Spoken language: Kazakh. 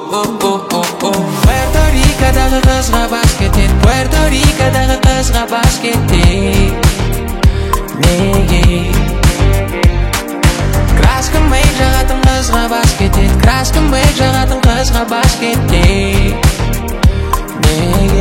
Puerto Rico'дағы қызға бас кетеді, Puerto Rico'дағы қызға бас кетеді. Неге? Краска мейк жағатын қызға бас кетеді, краска мейк жағатын қызға бас кетеді. Неге?